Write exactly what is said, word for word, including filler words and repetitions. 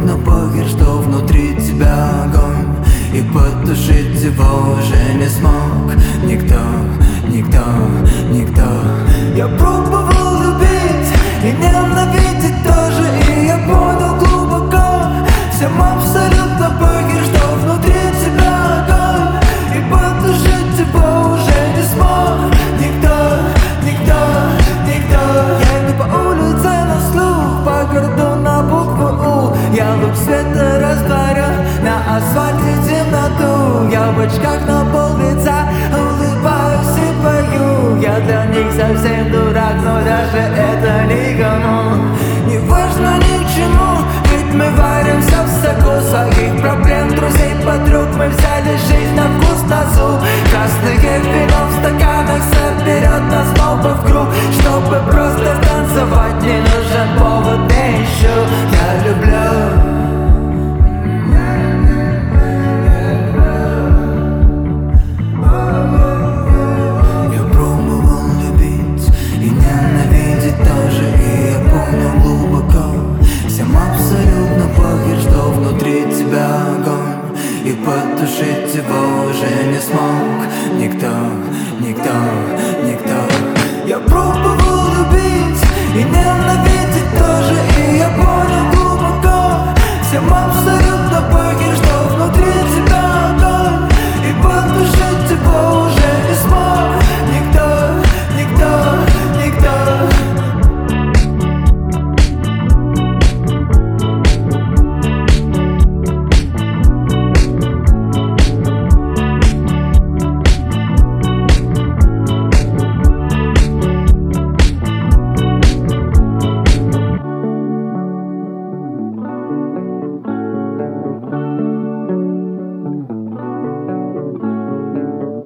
абсолютно похер, что внутри тебя огонь, и потушить его уже не смог никто, никто, никто. Я пробовал любить и ненавидеть тоже, и я понял глубоко, всем абсолютно похер, что внутри тебя огонь, и потушить его уже не смог никто, никто, никто. Я иду по улице на слух, по городу на букву У. Я луч света растворю на асфальте темноту. Я в очках на пол лица улыбаюсь и пою. Я для них совсем дурак, но даже это никому не важно ни к чему, ведь мы варимся в соку своих проблем, друзей, подруг. Мы взяли жизнь на вкус носу.